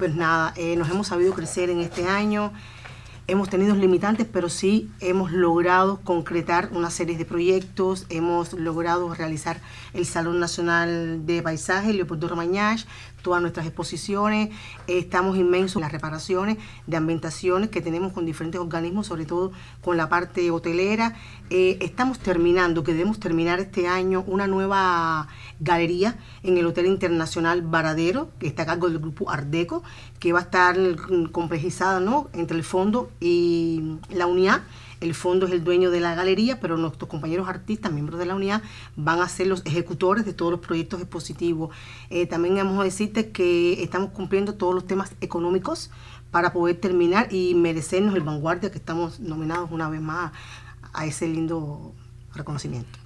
Pues nada, nos hemos sabido crecer en este año. Hemos tenido limitantes, pero sí hemos logrado concretar una serie de proyectos. Hemos logrado realizar el Salón Nacional de Paisaje, Leopoldo Romagnach, todas nuestras exposiciones. Estamos inmensos en las reparaciones de ambientaciones que tenemos con diferentes organismos, sobre todo con la parte hotelera. Estamos terminando, que debemos terminar este año, una nueva galería en el Hotel Internacional Varadero, que está a cargo del grupo Ardeco, que va a estar complejizada, ¿no?, entre el fondo y la unidad. El fondo es el dueño de la galería, pero nuestros compañeros artistas, miembros de la unidad, van a ser los ejecutores de todos los proyectos expositivos. También vamos a decirte que estamos cumpliendo todos los temas económicos para poder terminar y merecernos el Vanguardia, que estamos nominados una vez más a ese lindo reconocimiento.